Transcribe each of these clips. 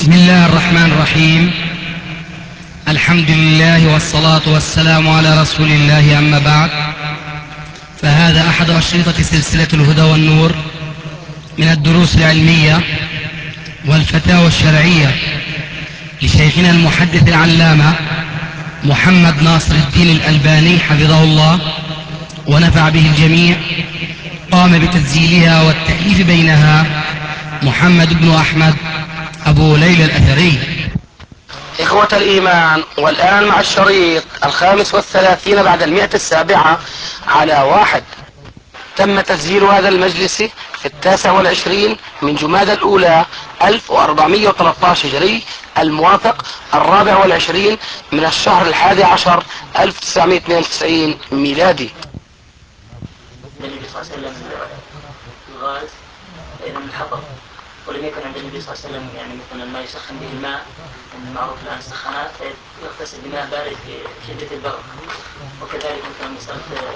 بسم الله الرحمن الرحيم. الحمد لله والصلاة والسلام على رسول الله، أما بعد، فهذا أحد أشرطة سلسلة الهدى والنور من الدروس العلمية والفتاوى الشرعية لشيخنا المحدث العلامة محمد ناصر الدين الألباني حفظه الله ونفع به الجميع. قام بتسجيلها والتأليف بينها محمد بن أحمد أبو ليلى الأثري. إخوة الإيمان، والآن مع الشريط 35 بعد 107 على 1. تم تسجيل هذا المجلس في 29 من جمادى الأولى 1413 هجري، الموافق 24 من الشهر 11 1992 ميلادي. النبي صلى الله عليه وسلم الغاز فإذا انحطب، ولم يكن عند النبي صلى الله عليه وسلم يعني مثلا ما يسخن به الماء المعروف الآن السخانات، فيغتسل بماء بارد في شدة البرد. وكذلك مثلا مسألة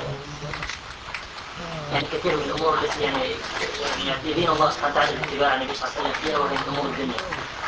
يعني كثير من الأمور التي يعني يدين الله سبحانه وتعالى باتباع النبي صلى الله عليه وسلم فيها، وهي أمور الدنيا.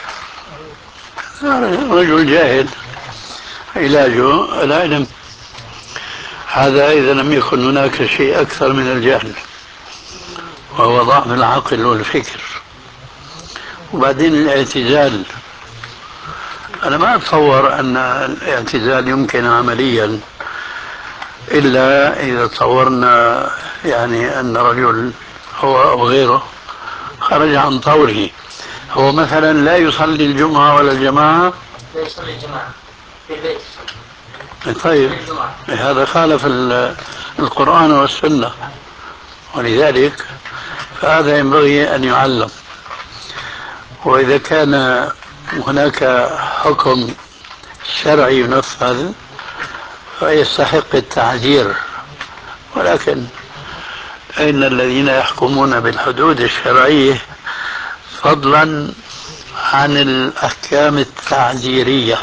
رجل جاهل علاجه العلم، هذا إذا لم يكن هناك شيء أكثر من الجهل وهو ضعف العقل والفكر. وبعدين الاعتزال، أنا ما أتصور أن الاعتزال يمكن عمليا إلا إذا تصورنا يعني أن رجل هو أو غيره خرج عن طوره. هو مثلا لا يصلي الجمعة ولا الجماعة، لا يصلي الجماعة في البيت. طيب هذا خالف القرآن والسنة، ولذلك فهذا ينبغي أن يعلم. وإذا كان هناك حكم شرعي ينفذ فيستحق التعزير، ولكن أين الذين يحكمون بالحدود الشرعية فضلا عن الأحكام التعزيرية؟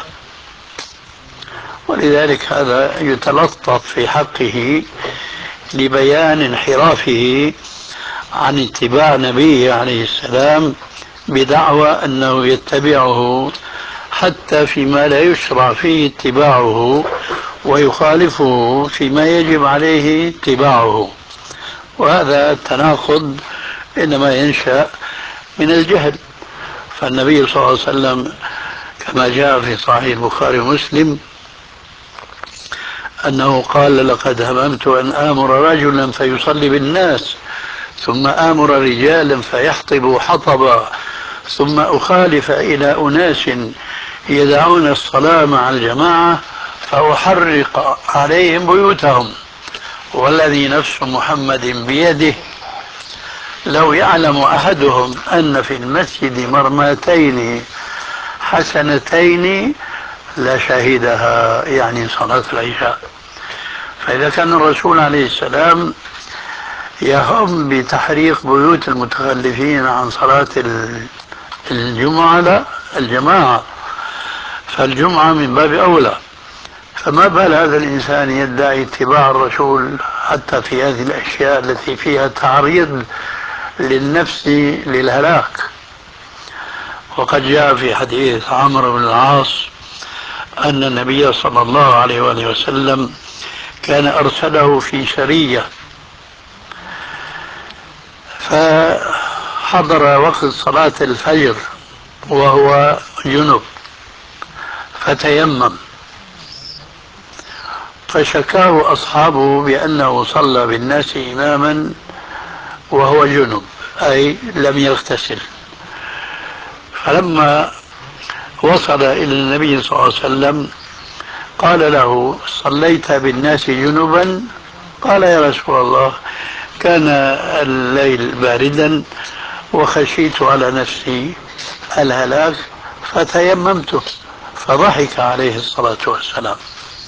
ولذلك هذا يتلطف في حقه لبيان انحرافه عن اتباع نبيه عليه السلام بدعوى أنه يتبعه حتى فيما لا يشرع فيه اتباعه، ويخالفه فيما يجب عليه اتباعه. وهذا التناقض إنما ينشأ من الجهل. فالنبي صلى الله عليه وسلم كما جاء في صحيح البخاري ومسلم أنه قال: لقد هممت أن آمر رجلا فيصلي بالناس، ثم آمر رجالا فيحطبوا حطبا، ثم أخالف إلى أناس يدعون الصلاة مع الجماعة فأحرق عليهم بيوتهم، والذي نفس محمد بيده لو يعلم أحدهم أن في المسجد مرماتين حسنتين لشهدها، يعني صلاة العشاء. فإذا كان الرسول عليه السلام يهم بتحريق بيوت المتخلفين عن صلاة الجمعة لا الجماعة، فالجمعة من باب أولى. فما بال هذا الإنسان يدعي اتباع الرسول حتى في هذه الأشياء التي فيها تعريض للنفس للهلاك؟ وقد جاء في حديث عمرو بن العاص أن النبي صلى الله عليه وآله وسلم كان أرسله في سرية، فحضر وقت صلاة الفجر وهو جنب فتيمم، فشكاه أصحابه بأنه صلى بالناس إماما وهو جنب، أي لم يغتسل. فلما وصل إلى النبي صلى الله عليه وسلم قال له: صليت بالناس جنبا؟ قال: يا رسول الله، كان الليل باردا وخشيت على نفسي الهلاك فتيممت. فضحك عليه الصلاة والسلام،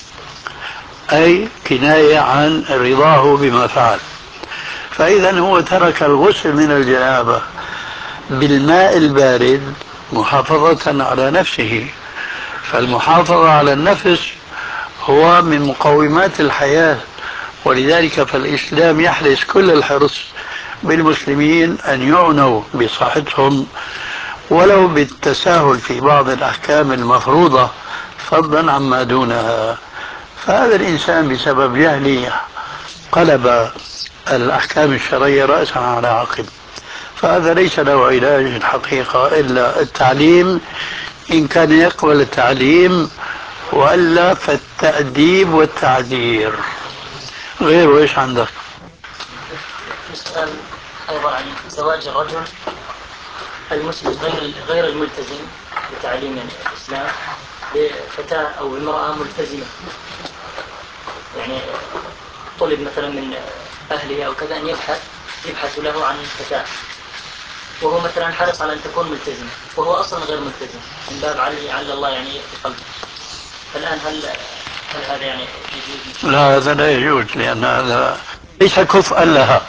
أي كناية عن رضاه بما فعل. فإذا هو ترك الغسل من الجنابة بالماء البارد محافظة على نفسه، فالمحافظة على النفس هو من مقومات الحياة. ولذلك فالإسلام يحرص كل الحرص بالمسلمين أن يعنوا بصحتهم ولو بالتساهل في بعض الأحكام المفروضة فضلا عما دونها. فهذا الإنسان بسبب جهله قلب الأحكام الشرعية رأسا على عقب، فهذا ليس له علاج الحقيقة إلا التعليم إن كان يقبل التعليم، وإلا فالتأديب والتعذير. غير إيش عندك؟ يسأل أيضا عن زواج الرجل المسلم غير الملتزم بتعليم الإسلام بفتاة أو امرأة ملتزمة، يعني طلب مثلا من أهله أو كذا أن يبحث له عن فتاة، وهو مثلا حرص على أن تكون ملتزمة وهو أصلا غير ملتزم، من باب على الله يعني يخفي قلبه. فالآن هل هذا يعني يجوز؟ لا، هذا لا يجوز، لأن هذا ليس كفءا لها.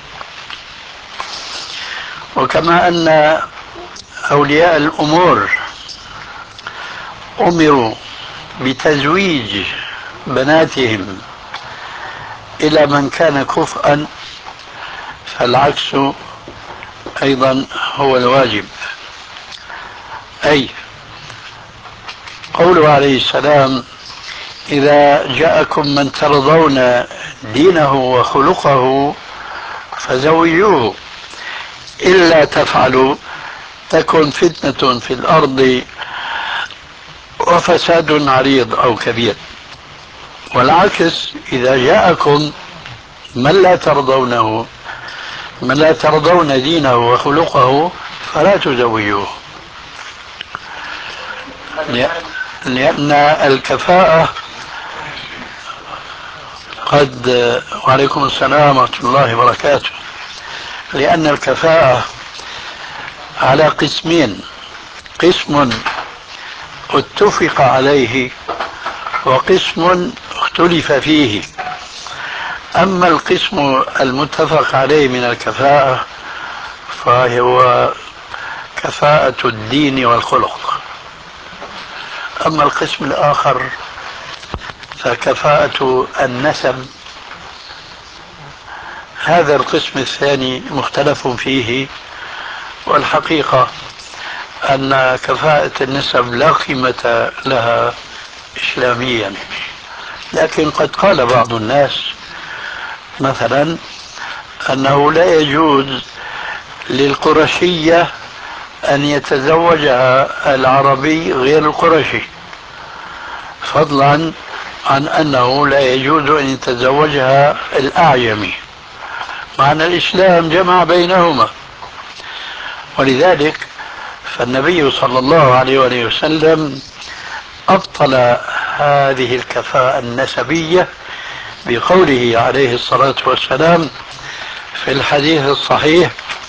وكما أن أولياء الأمور أمروا بتزويج بناتهم إلى من كان كفءا، فالعكس أيضا هو الواجب. أي قوله عليه السلام: إذا جاءكم من ترضون دينه وخلقه فزوجوه، إلا تفعلوا تكن فتنة في الأرض وفساد عريض أو كبير. والعكس: إذا جاءكم من لا ترضون دينه وخلقه فلا تزوجوه، لأن الكفاءة وعليكم السلام ورحمة الله وبركاته. لأن الكفاءة على قسمين: قسم اتفق عليه وقسم اختلف فيه. أما القسم المتفق عليه من الكفاءة فهو كفاءة الدين والخلق، أما القسم الآخر فكفاءة النسب. هذا القسم الثاني مختلف فيه، والحقيقة أن كفاءة النسب لا قيمة لها إسلاميا. لكن قد قال بعض الناس مثلا أنه لا يجوز للقرشية أن يتزوجها العربي غير القرشي، فضلا عن أنه لا يجوز أن يتزوجها الأعجمي، مع أن الإسلام جمع بينهما. ولذلك فالنبي صلى الله عليه وآله وسلم أبطل هذه الكفاءة النسبية بقوله عليه الصلاة والسلام في الحديث الصحيح: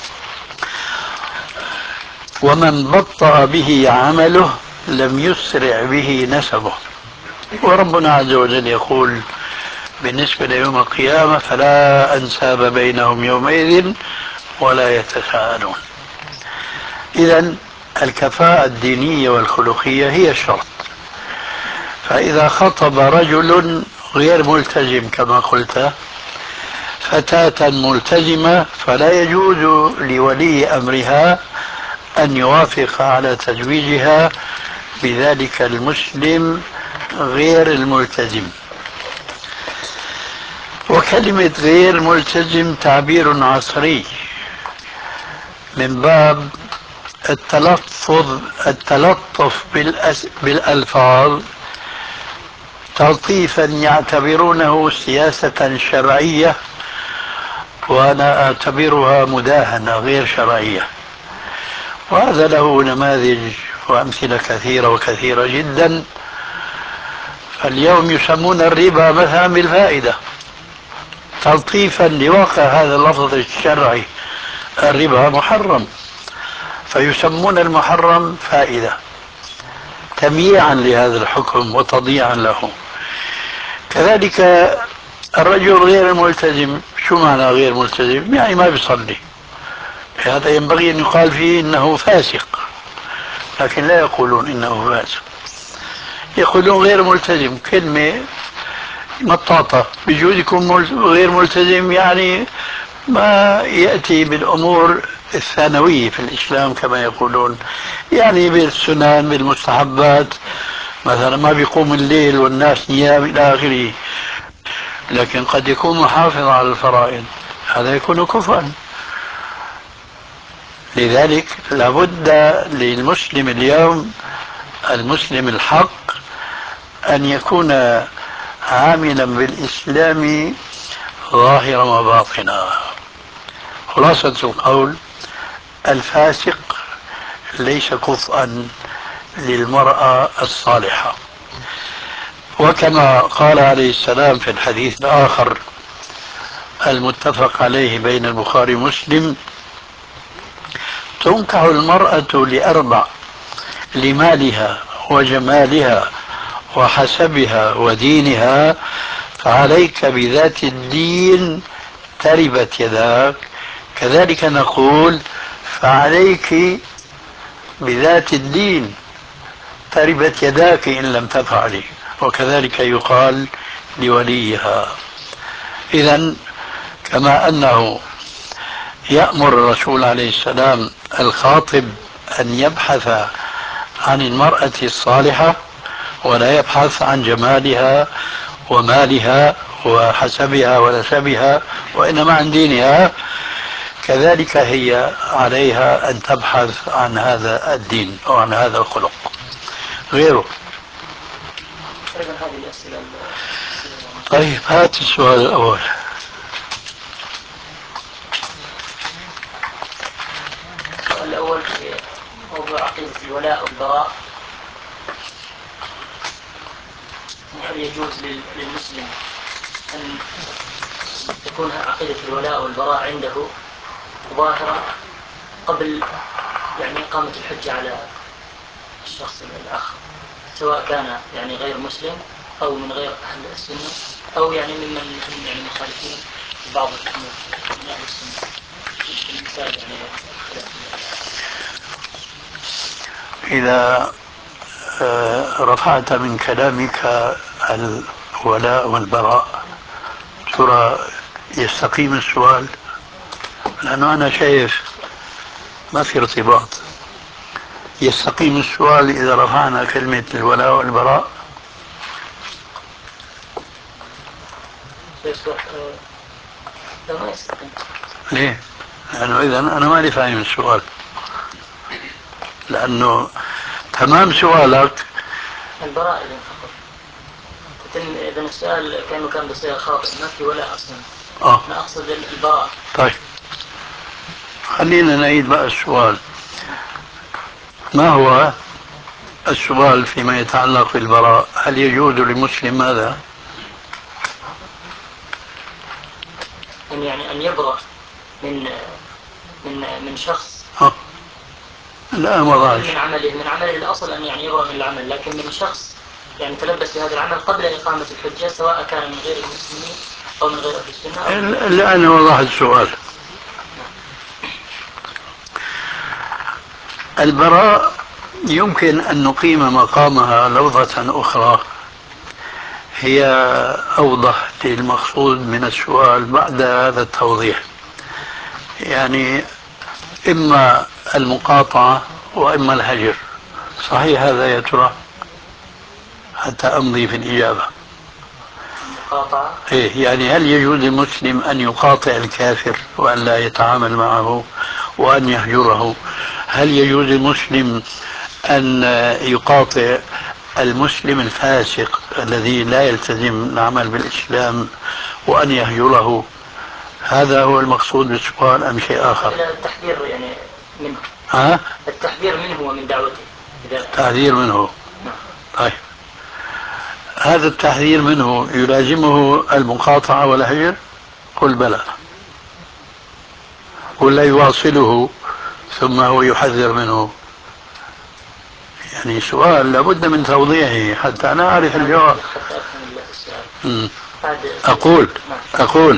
ومن بطأ به عمله لم يسرع به نسبه. وربنا عز وجل يقول بالنسبة ليوم القيامة: فلا أنساب بينهم يومئذ ولا يتساءلون. إذن الكفاءة الدينية والخلقية هي الشرط. فإذا خطب رجل غير ملتزم كما قلت فتاة ملتزمة فلا يجوز لولي أمرها أن يوافق على تزويجها بذلك المسلم غير الملتزم. وكلمة غير ملتزم تعبير عصري من باب التلطف بالألفاظ، تلطيفا يعتبرونه سياسة شرعية، وأنا أعتبرها مداهنة غير شرعية. وهذا له نماذج وأمثلة كثيرة وكثيرة جدا. فاليوم يسمون الربا مثلا بالفائدة، تلطيفا لواقع هذا اللفظ الشرعي. الربا محرم فيسمون المحرم فائدة، تمييعا لهذا الحكم وتضييعا له. كذلك الرجل غير الملتزم، شو معنى غير ملتزم؟ يعني ما بيصلي، هذا ينبغي أن يقال فيه إنه فاسق، لكن لا يقولون إنه فاسق، يقولون غير ملتزم. كلمة مطاطة، بيجوز يكون غير ملتزم يعني ما يأتي بالأمور الثانوية في الإسلام كما يقولون، يعني بالسنن بالمستحبات، مثلا ما بيقوم الليل والناس نيام إلى آخره، لكن قد يكون محافظ على الفرائض، هذا يكون كفرا. لذلك لابد للمسلم اليوم، المسلم الحق، أن يكون عاملا بالإسلام ظاهرا وباطنا. خلاصة القول: الفاسق ليس كفءا للمرأة الصالحة. وكما قال عليه السلام في الحديث الآخر المتفق عليه بين البخاري ومسلم: تنكح المرأة لأربع: لمالها وجمالها وحسبها ودينها، فعليك بذات الدين تربت يداك. كذلك نقول: فعليك بذات الدين تربت يداك إن لم تفعلي. وكذلك يقال لوليها. إذن كما أنه يأمر الرسول عليه السلام الخاطب أن يبحث عن المرأة الصالحة ولا يبحث عن جمالها ومالها وحسبها ونسبها، وإنما عن دينها، كذلك هي عليها أن تبحث عن هذا الدين وعن هذا الخلق غيره. طيب، هات السؤال الأول. السؤال الأول في موضوع عقيدة الولاء والبراء. هل يجوز للمسلم أن تكون عقيدة الولاء والبراء عنده ظاهرة قبل يعني إقامة الحجة على الشخص الآخر، سواء كان يعني غير مسلم أو من غير أهل السنة، أو يعني ممن هم يعني مخالفين بعض الأمور من أهل السنة؟ المثال يعني إذا رفعت من كلامك الولاء والبراء، ترى يستقيم السؤال؟ لأنه أنا شايف ما في ارتباط. يستقيم السؤال إذا رفعنا كلمة الولاء والبراء؟ ما يستقيم. ليه؟ لأنه إذا أنا ماني فاهم السؤال، لأنه تمام سؤالك البراء إذا فقط. إذا السؤال كان بصيغة خاطئ، ما في ولا أصلا. أنا أقصد البراء. طيب، خلينا نعيد بقى السؤال. ما هو السؤال فيما يتعلق بالبراء؟ هل يجوز لمسلم ماذا؟ يعني أن يبرأ من شخص. لا، ما ضاعش. من عمله الأصل أن يعني يبرأ من العمل، لكن من شخص يعني تلبس بهذا العمل قبل إقامة الحجة، سواء كان من غير المسلمين أو من غير أهل السنة. لا، أنا وضح السؤال. البراء يمكن أن نقيم مقامها لفظة أخرى هي أوضح للمقصود من السؤال بعد هذا التوضيح. يعني إما المقاطعة وإما الهجر. صحيح هذا يا ترى؟ حتى أمضي في الإجابة. مقاطعة؟ إيه، يعني هل يجوز للمسلم أن يقاطع الكافر وأن لا يتعامل معه وأن يهجره؟ هل يجوز للمسلم أن يقاطع المسلم الفاسق الذي لا يلتزم العمل بالإسلام وأن يهجره؟ هذا هو المقصود بالسؤال أم شيء آخر؟ التحذير يعني منه. التحذير منه ومن دعوته. التحذير منه. طيب، هذا التحذير منه يلازمه المقاطعة والهجر؟ قل بلى. ولا يواصله ثم هو يحذر منه؟ يعني سؤال لابد من توضيحه حتى أنا أعرف الجواب. أقول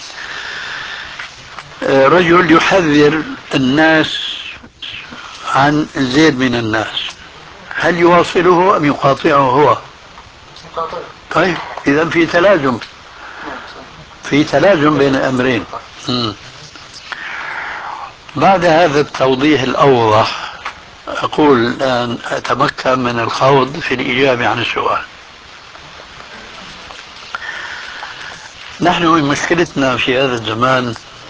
رجل يحذر الناس عن زيد من الناس، هل يواصله أم يقاطعه هو؟ طيب، إذا في تلازم بين الأمرين. بعد هذا التوضيح الأوضح أقول الآن أتمكن من الخوض في الإجابة عن السؤال. نحن مشكلتنا في هذا الزمان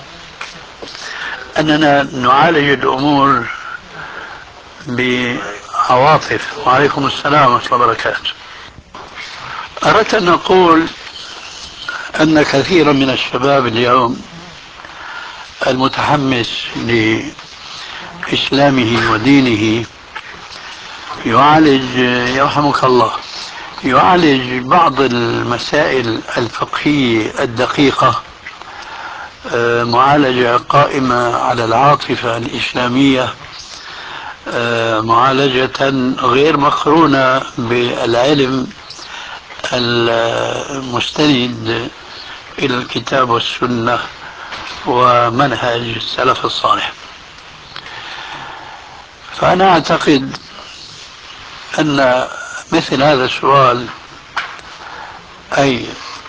أننا نعالج الأمور بعواطف. وعليكم السلام ورحمة الله وبركاته. أردت أن أقول أن كثيرا من الشباب اليوم المتحمس لإسلامه ودينه يعالج، يرحمك الله، يعالج بعض المسائل الفقهية الدقيقة معالجة قائمة على العاطفة الإسلامية، معالجة غير مقرونة بالعلم المستند إلى الكتاب والسنة ومنهج السلف الصالح. فأنا أعتقد أن مثل هذا السؤال، أي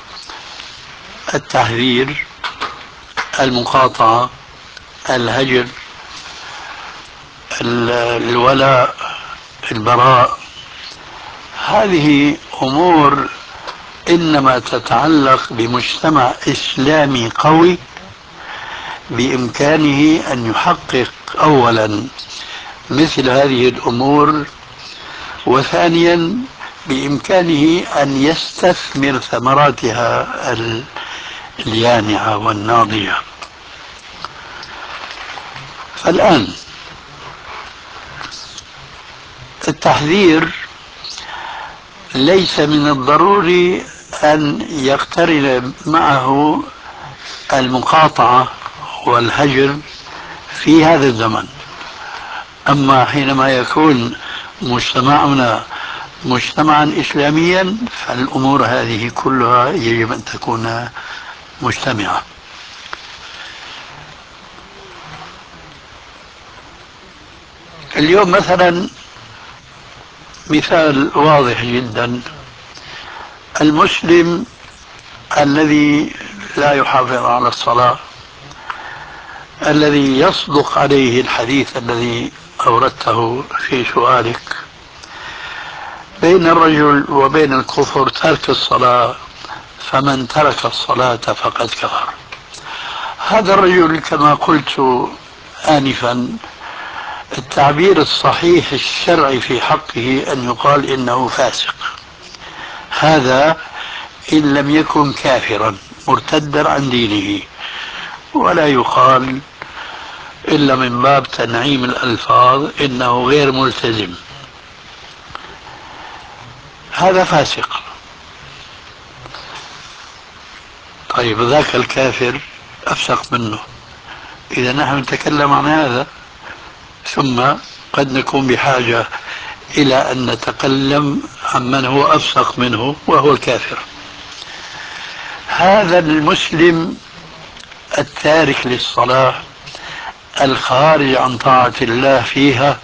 التحذير، المقاطعة، الهجر، الولاء، البراء، هذه أمور إنما تتعلق بمجتمع إسلامي قوي بإمكانه أن يحقق أولا مثل هذه الأمور، وثانيا بإمكانه أن يستثمر ثمراتها اليانعة والناضجة. فالآن التحذير ليس من الضروري أن يقترن معه المقاطعة والهجر في هذا الزمن. أما حينما يكون مجتمعنا مجتمعا إسلاميا فالأمور هذه كلها يجب أن تكون مجتمعة. اليوم مثلا مثال واضح جدا، المسلم الذي لا يحافظ على الصلاة، الذي يصدق عليه الحديث الذي أوردته في سؤالك، بين الرجل وبين الكفر ترك الصلاة، فمن ترك الصلاة فقد كفر. هذا الرجل كما قلت آنفا التعبير الصحيح الشرعي في حقه أن يقال إنه فاسق، هذا إن لم يكن كافرا مرتدا عن دينه، ولا يقال إلا من باب تنعيم الألفاظ إنه غير ملتزم، هذا فاسق. طيب ذاك الكافر أفسق منه. إذا نحن نتكلم عن هذا، ثم قد نكون بحاجة إلى أن نتكلم عن من هو أفسق منه وهو الكافر. هذا المسلم التارك للصلاة الخارج عن طاعة الله فيها،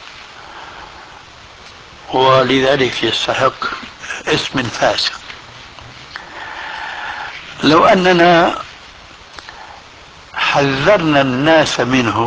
ولذلك يستحق اسم الفاسق. لو أننا حذرنا الناس منه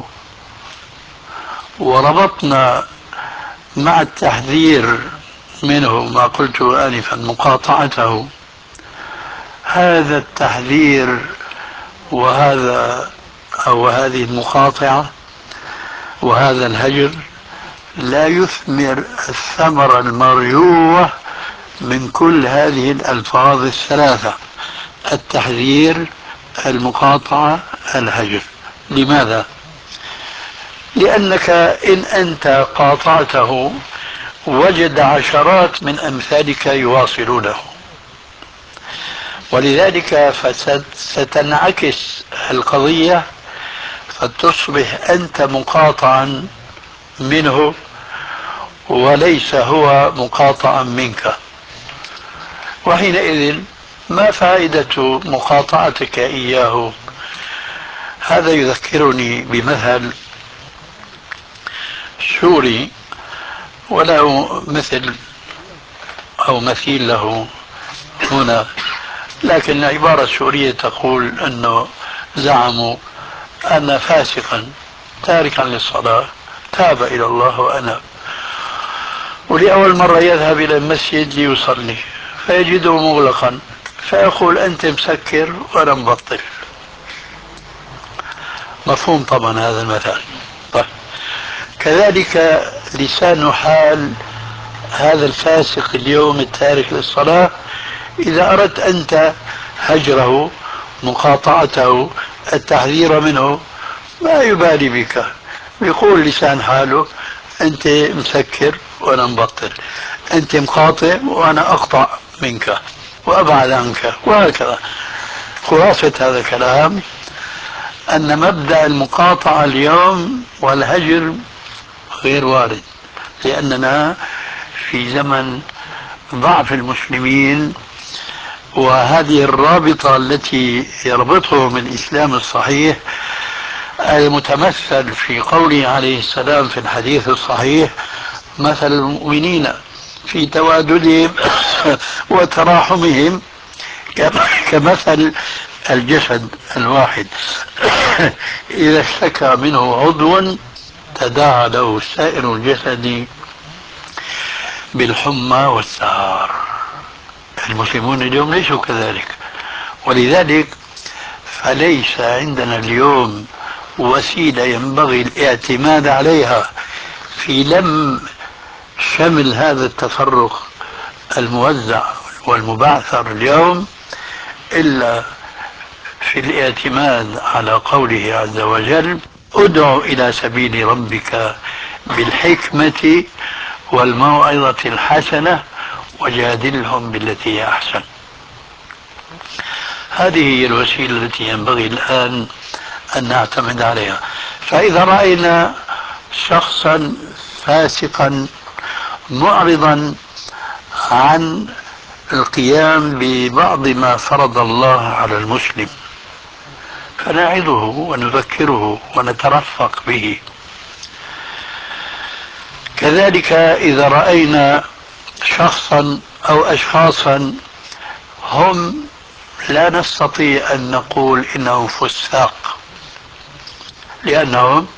وربطنا مع التحذير منه ما قلت آنفا مقاطعته، هذا التحذير وهذا أو هذه المقاطعة وهذا الهجر لا يثمر الثمرة المرجوة من كل هذه الألفاظ الثلاثة: التحذير، المقاطعة، الهجر. لماذا؟ لأنك إن أنت قاطعته وجد عشرات من أمثالك يواصلونه، ولذلك ستنعكس القضية فتصبح أنت مقاطعا منه وليس هو مقاطعا منك، وحينئذ ما فائدة مقاطعتك إياه؟ هذا يذكرني بمثل سوري وله مثل أو مثيل له هنا، لكن العبارة السورية تقول أنه زعموا أن فاسقا تاركا للصلاة تاب إلى الله وأناب، ولأول مرة يذهب إلى المسجد ليصلي فيجده مغلقا، فيقول أنت مسكر وأنا مبطل. مفهوم طبعا هذا المثال. طيب. كذلك لسان حال هذا الفاسق اليوم التارك للصلاة، إذا أردت أنت هجره، مقاطعته، التحذير منه، ما يبالي بك، يقول لسان حاله أنت مسكر وأنا مبطل، أنت مقاطع وأنا أقطع منك وأبعد عنك، وهكذا. خلاصة هذا الكلام أن مبدأ المقاطعة اليوم والهجر غير وارد، لأننا في زمن ضعف المسلمين، وهذه الرابطة التي يربطهم الإسلام الصحيح المتمثل في قوله عليه السلام في الحديث الصحيح: مثل المؤمنين في تواددهم وتراحمهم كمثل الجسد الواحد إذا اشتكى منه عضو تداعى له سائر الجسد بالحمى والسهر. المسلمون اليوم ليسوا كذلك، ولذلك فليس عندنا اليوم وسيلة ينبغي الاعتماد عليها في لم شمل هذا التفرق الموزع والمبعثر اليوم إلا في الاعتماد على قوله عز وجل: ادع إلى سبيل ربك بالحكمة والموعظة الحسنة وجادلهم بالتي هي أحسن. هذه هي الوسيلة التي ينبغي الآن أن نعتمد عليها. فإذا رأينا شخصا فاسقا معرضا عن القيام ببعض ما فرض الله على المسلم فنعظه ونذكره ونترفق به. كذلك إذا رأينا شخصا أو أشخاصا هم لا نستطيع أن نقول إنهم فساق، لأنهم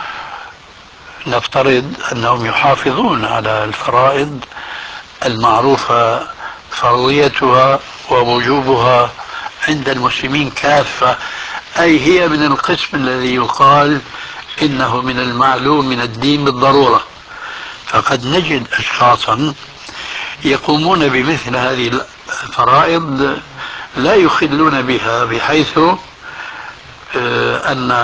نفترض أنهم يحافظون على الفرائض المعروفة فرضيتها ووجوبها عند المسلمين كافة، أي هي من القسم الذي يقال إنه من المعلوم من الدين بالضرورة. فقد نجد أشخاصا يقومون بمثل هذه الفرائض لا يخلون بها، بحيث أن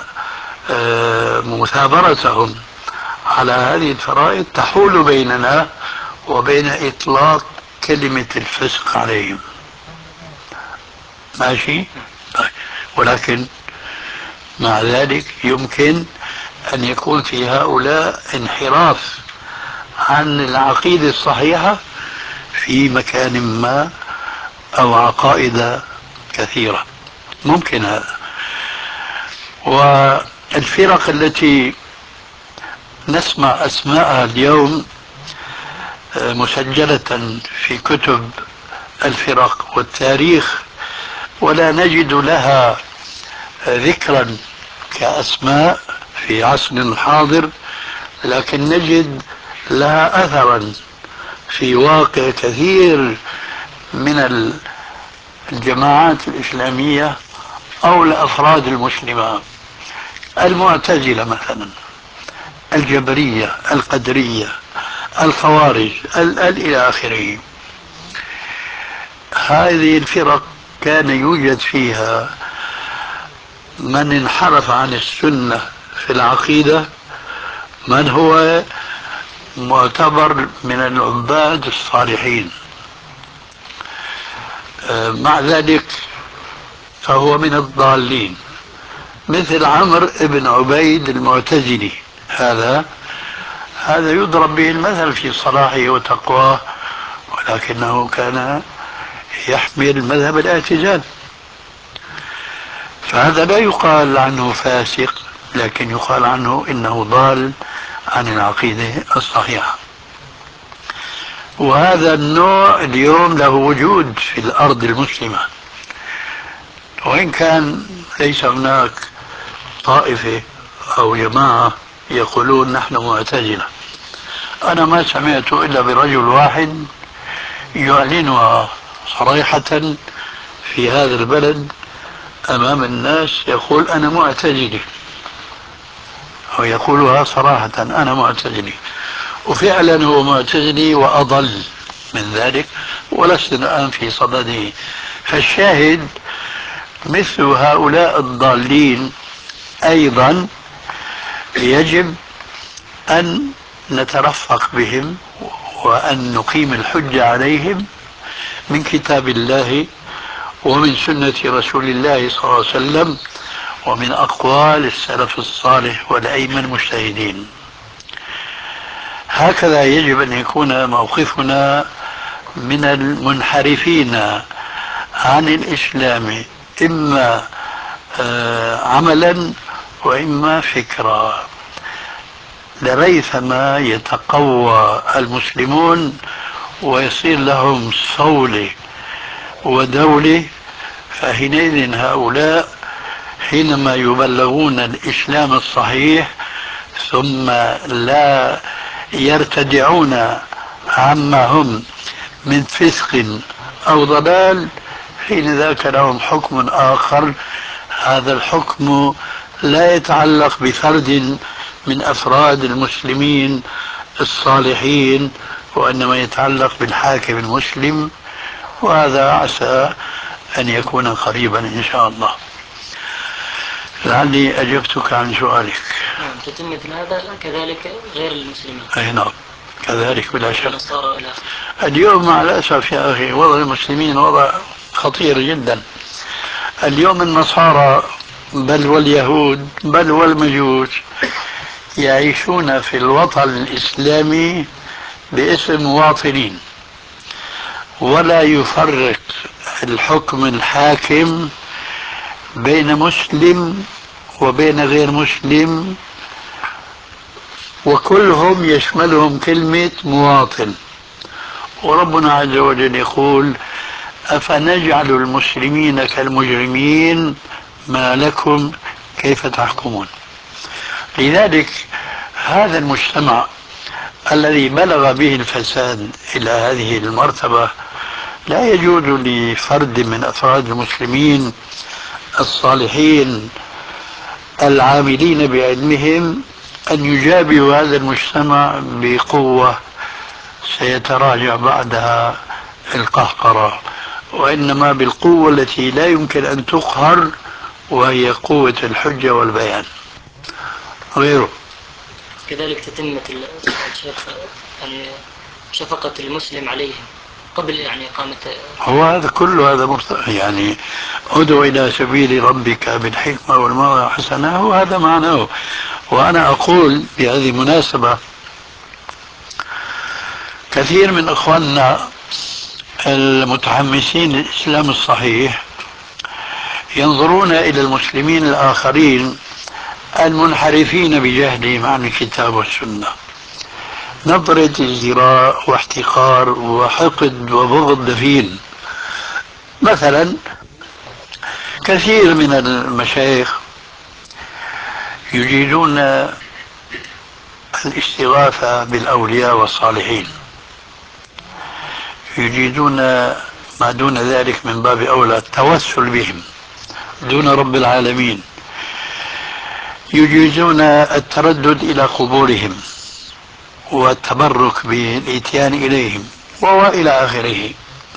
مثابرتهم على هذه الفرائض تحول بيننا وبين إطلاق كلمة الفسق عليهم. ماشي؟ طيب. ولكن مع ذلك يمكن أن يكون في هؤلاء انحراف عن العقيدة الصحيحة في مكان ما أو عقائد كثيرة، ممكن هذا. والفرق التي نسمع أسماءها اليوم مسجلة في كتب الفرق والتاريخ ولا نجد لها ذكرا كأسماء في عصرنا الحاضر، لكن نجد لها أثرا في واقع كثير من الجماعات الإسلامية أو الأفراد المسلمة. المعتزلة مثلا، الجبرية، القدرية، الخوارج، إلى آخره. هذه الفرق كان يوجد فيها من انحرف عن السنة في العقيدة، من هو معتبر من العباد الصالحين، مع ذلك فهو من الضالين، مثل عمرو بن عبيد المعتزلي. هذا يضرب به المثل في صلاحه وتقواه، ولكنه كان يحمل مذهب الاعتزال، فهذا لا يقال عنه فاسق، لكن يقال عنه إنه ضال عن العقيدة الصحيحة. وهذا النوع اليوم له وجود في الأرض المسلمة، وإن كان ليس هناك طائفة أو جماعة يقولون نحن معتزلة. أنا ما سمعت إلا برجل واحد يعلنها صريحة في هذا البلد أمام الناس، يقول أنا معتزلي، أو يقولها صراحة أنا معتزلي، وفعلا هو معتزلي وأضل من ذلك، ولست الآن في صدده. فالشاهد مثل هؤلاء الضالين أيضا يجب أن نترفق بهم وأن نقيم الحجة عليهم من كتاب الله ومن سنة رسول الله صلى الله عليه وسلم ومن أقوال السلف الصالح والأئمة المجتهدين. هكذا يجب أن يكون موقفنا من المنحرفين عن الإسلام، إما عملا وإما فكرا، لريثما يتقوى المسلمون ويصير لهم صولة ودولة. فحينئذ هؤلاء حينما يبلغون الإسلام الصحيح ثم لا يرتدعون عما هم من فسق أو ضلال، حين ذاك لهم حكم آخر. هذا الحكم لا يتعلق بفرد من أفراد المسلمين الصالحين، وإنما يتعلق بالحاكم المسلم، وهذا عسى أن يكون قريبا إن شاء الله. لعلي أجبتك عن سؤالك. نعم، تتم مثل هذا كذلك غير المسلمين. أي نعم، كذلك بلا شك. النصارى إلى اليوم مع الأسف يا أخي وضع المسلمين وضع خطير جدا. اليوم النصارى بل واليهود بل والمجوس يعيشون في الوطن الإسلامي باسم مواطنين، ولا يفرق الحكم الحاكم بين مسلم وبين غير مسلم، وكلهم يشملهم كلمة مواطن. وربنا عز وجل يقول أفنجعل المسلمين كالمجرمين ما لكم كيف تحكمون. لذلك هذا المجتمع الذي بلغ به الفساد إلى هذه المرتبة لا يجوز لفرد من أفراد المسلمين الصالحين العاملين بعلمهم أن يجابهوا هذا المجتمع بقوة سيتراجع بعدها القهقرة، وإنما بالقوة التي لا يمكن أن تقهر، وهي قوة الحجة والبيان غيره. كذلك تتم يعني شفقة المسلم عليهم قبل يعني إقامة. هو هذا كله هذا يعني ادعو إلى سبيل ربك بالحكمة والموعظة الحسنة، وهذا معناه. وأنا أقول بهذه المناسبة كثير من إخواننا المتحمسين للإسلام الصحيح ينظرون إلى المسلمين الآخرين المنحرفين بجهلهم عن الكتاب والسنة نظرة ازدراء واحتقار وحقد وبغض دفين. مثلا كثير من المشايخ يجيدون الاستغاثة بالأولياء والصالحين، يجيدون ما دون ذلك من باب أولى التوسل بهم دون رب العالمين، يجيزون التردد إلى قبورهم والتبرك بالإتيان إليهم وإلى آخره.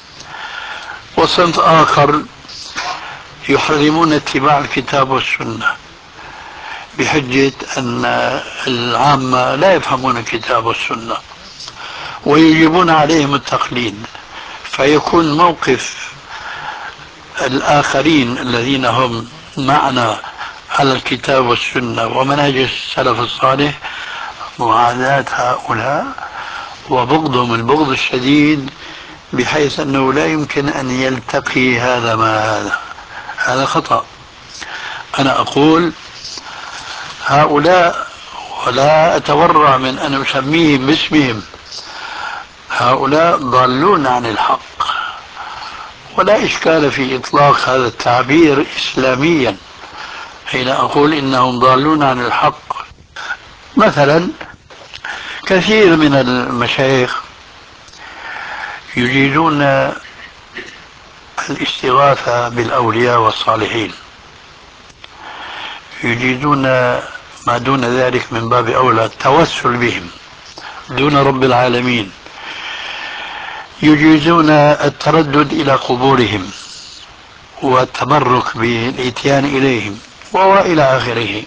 وصنف آخر يحرمون اتباع الكتاب والسنة بحجة أن العامة لا يفهمون الكتاب والسنة، ويجبون عليهم التقليد، فيكون موقف الآخرين الذين هم معنا على الكتاب والسنة ومنهج السلف الصالح معاداة هؤلاء وبغضهم البغض الشديد، بحيث أنه لا يمكن أن يلتقي هذا مع هذا خطأ. أنا أقول هؤلاء، ولا أتورع من أن أسميهم باسمهم، هؤلاء ضالون عن الحق، ولا إشكال في إطلاق هذا التعبير إسلاميا، حين أقول إنهم ضالون عن الحق. مثلا كثير من المشايخ يجيدون الاستغاثة بالأولياء والصالحين، يجيدون ما دون ذلك من باب أولى التوسل بهم دون رب العالمين، يجيزون التردد إلى قبورهم والتبرك بالإتيان إليهم وإلى آخره.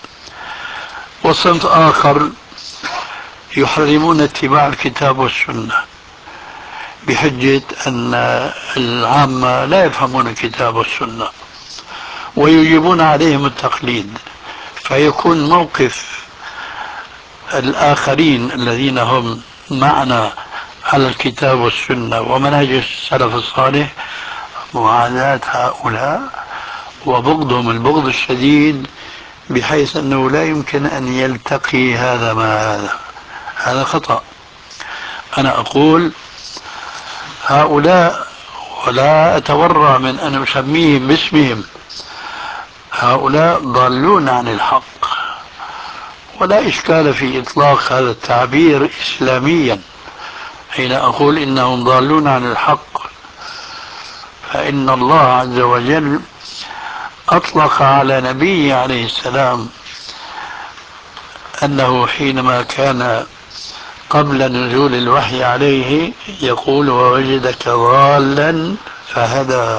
وصنف آخر يحرمون اتباع الكتاب والسنة بحجة أن العامة لا يفهمون الكتاب والسنة، ويجيبون عليهم التقليد، فيكون موقف الآخرين الذين هم معنا على الكتاب والسنة ومنهج السلف الصالح معاداة هؤلاء وبغضهم البغض الشديد، بحيث أنه لا يمكن أن يلتقي هذا مع هذا خطأ. أنا أقول هؤلاء، ولا أتورع من أن أسميهم باسمهم، هؤلاء ضالون عن الحق، ولا إشكال في إطلاق هذا التعبير إسلاميا. حين أقول إنهم ضالون عن الحق، فإن الله عز وجل أطلق على نبيه عليه السلام أنه حينما كان قبل نزول الوحي عليه يقول ووجدك ضالا فهدى.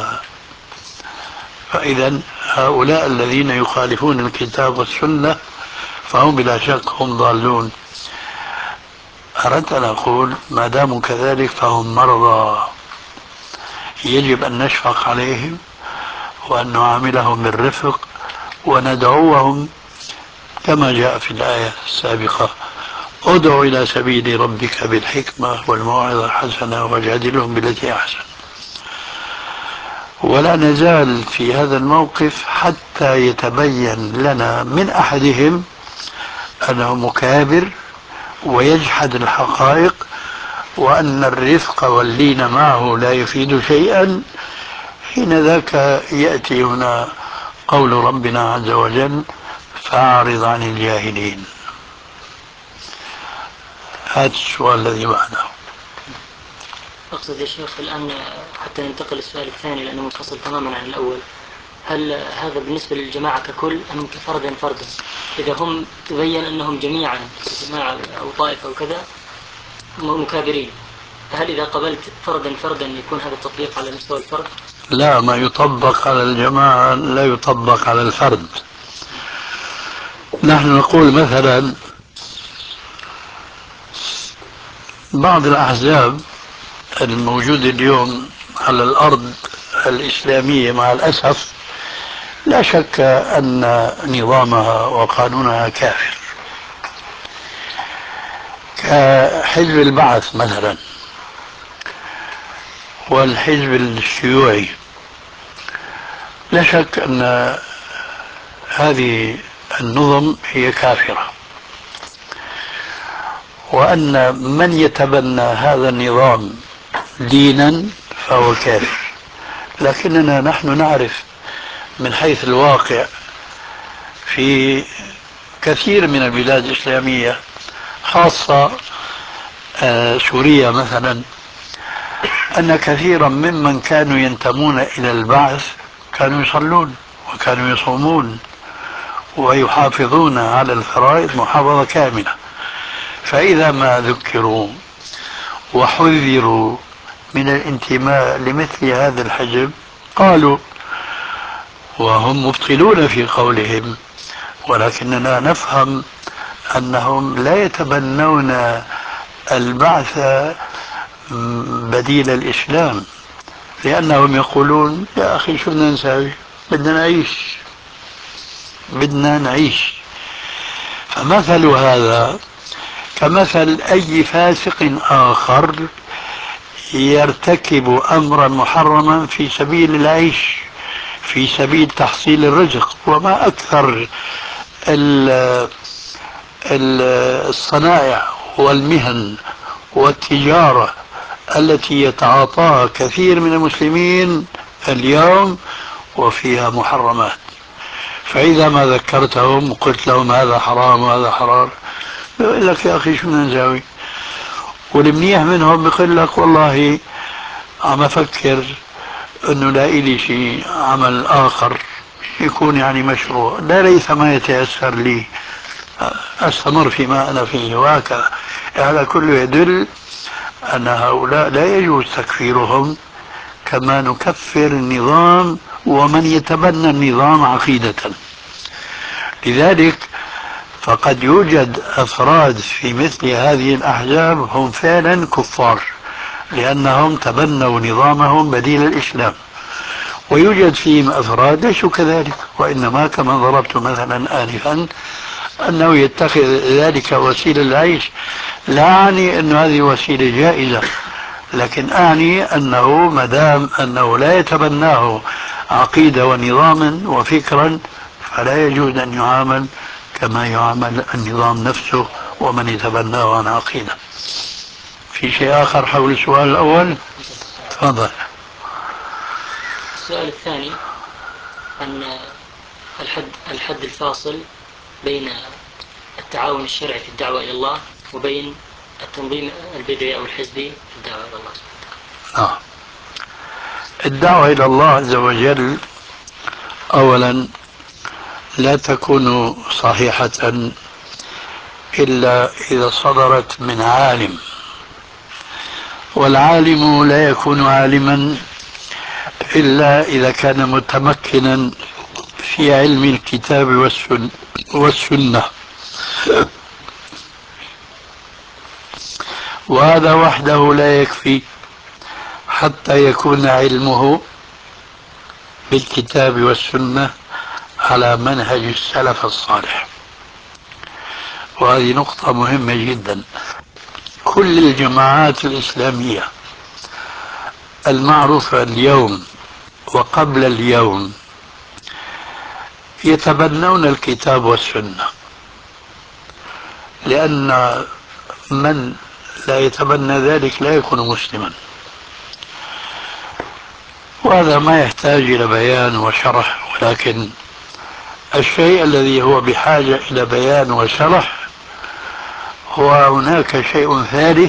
فإذا هؤلاء الذين يخالفون الكتاب والسنة فهم بلا شك هم ضالون. أردت أن أقول ما داموا كذلك فهم مرضى، يجب أن نشفق عليهم وأن نعاملهم بالرفق وندعوهم كما جاء في الآية السابقة: ادع إلى سبيل ربك بالحكمة والموعظة الحسنة وجادلهم بالتي أحسن. ولا نزال في هذا الموقف حتى يتبين لنا من أحدهم أنه مكابر ويجحد الحقائق، وأن الرفق واللين معه لا يفيد شيئا. حين ذاك يأتي هنا قول ربنا عز وجل: فأعرض عن الجاهلين. هذا السؤال الذي بعده. أقصد يا شيخ الآن حتى ننتقل للسؤال الثاني لأنه منفصل تماما عن الأول، هل هذا بالنسبة للجماعة ككل أم فردا فردا؟ إذا هم تبين أنهم جميعا جماعة أو طائفة أو كذا مكابرين، هل إذا قبلت فردا فردا يكون هذا التطبيق على مستوى الفرد؟ لا، ما يطبق على الجماعة لا يطبق على الفرد. نحن نقول مثلا بعض الأحزاب الموجودة اليوم على الأرض الإسلامية مع الأسف لا شك أن نظامها وقانونها كافر، كحزب البعث مثلا والحزب الشيوعي. لا شك أن هذه النظم هي كافرة، وأن من يتبنى هذا النظام دينا فهو كافر. لكننا نحن نعرف من حيث الواقع في كثير من البلاد الإسلامية، خاصة سوريا مثلا، أن كثيرا ممن كانوا ينتمون إلى البعث كانوا يصلون وكانوا يصومون ويحافظون على الفرائض محافظة كاملة. فإذا ما ذكروا وحذروا من الانتماء لمثل هذا الحزب قالوا، وهم مبطلون في قولهم، ولكننا نفهم أنهم لا يتبنون البعث بديل الإسلام، لأنهم يقولون يا أخي شو بدنا نسوي؟ بدنا نعيش. فمثل هذا كمثل أي فاسق آخر يرتكب أمرا محرما في سبيل العيش، في سبيل تحصيل الرزق. وما أكثر الصنائع والمهن والتجارة التي يتعاطاها كثير من المسلمين اليوم وفيها محرمات. فإذا ما ذكرتهم وقلت لهم هذا حرام وهذا حرام، بيقول لك يا أخي شو بدنا نساوي؟ والمنيح منهم بيقول لك والله عم أفكر أنه لا إلي شيء عمل آخر يكون يعني مشروع، لا ليس ما يتيسر لي أستمر فيما أنا فيه، وهكذا. هذا كله يدل أن هؤلاء لا يجوز تكفيرهم كما نكفر النظام ومن يتبنى النظام عقيدة. لذلك فقد يوجد أفراد في مثل هذه الأحزاب هم فعلا كفار لأنهم تبنوا نظامهم بديل الإسلام، ويوجد فيهم أفراد ليسوا كذلك، وإنما كما ضربت مثلا آنفا أنه يتخذ ذلك وسيلة للعيش. لا أعني أن هذه وسيلة جائزة، لكن أعني أنه مدام أنه لا يتبناه عقيدة ونظاما وفكرا فلا يجوز أن يعامل كما يعامل النظام نفسه ومن يتبناه عن عقيدة. في شيء آخر حول السؤال الأول؟ تفضل. السؤال الثاني عن الحد الفاصل بين التعاون الشرعي في الدعوة إلى الله وبين التنظيم البدعي أو الحزبي في الدعوة إلى الله. الدعوة إلى الله عز وجل أولا لا تكون صحيحة إلا إذا صدرت من عالم، والعالم لا يكون عالما إلا إذا كان متمكنا في علم الكتاب والسنة. وهذا وحده لا يكفي حتى يكون علمه بالكتاب والسنة على منهج السلف الصالح. وهذه نقطة مهمة جدا. كل الجماعات الإسلامية المعروفة اليوم وقبل اليوم يتبنون الكتاب والسنة، لأن من لا يتبنى ذلك لا يكون مسلما، وهذا ما يحتاج إلى بيان وشرح. ولكن الشيء الذي هو بحاجة إلى بيان وشرح هو هناك شيء ثالث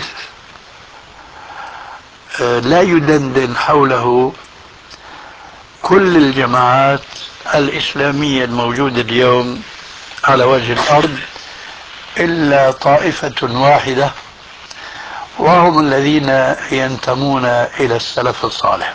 لا يدندن حوله كل الجماعات الإسلامية الموجودة اليوم على وجه الأرض إلا طائفة واحدة، وهم الذين ينتمون إلى السلف الصالح.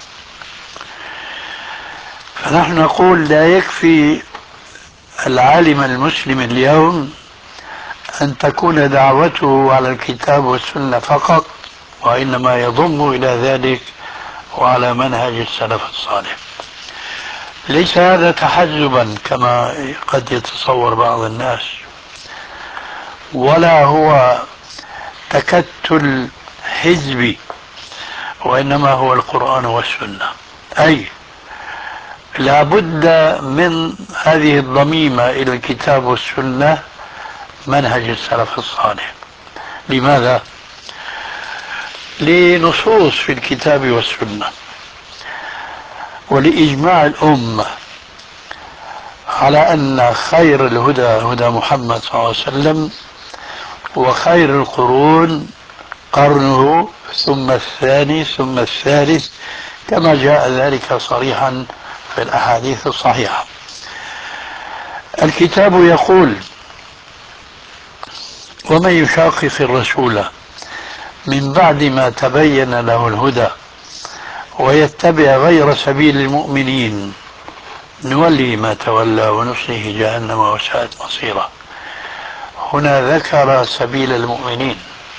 فنحن نقول لا يكفي العالم المسلم اليوم أن تكون دعوته على الكتاب والسنة فقط، وإنما يضم إلى ذلك وعلى منهج السلف الصالح. ليس هذا تحزبا كما قد يتصور بعض الناس، ولا هو تكتل حزبي، وإنما هو القرآن والسنة. أي لا بد من هذه الضميمة إلى الكتاب والسنة منهج السلف الصالح. لماذا؟ لنصوص في الكتاب والسنة ولإجماع الأمة على أن خير الهدى هدى محمد صلى الله عليه وسلم، وخير القرون قرنه ثم الثاني ثم الثالث، كما جاء ذلك صريحا في الأحاديث الصحيحة. الكتاب يقول: ومن يشاقق الرسول من بعد ما تبين له الهدى ويتبع غير سبيل المؤمنين نولي ما تولى ونصله جهنم وساءت مصيرا. هنا ذكر سبيل المؤمنين،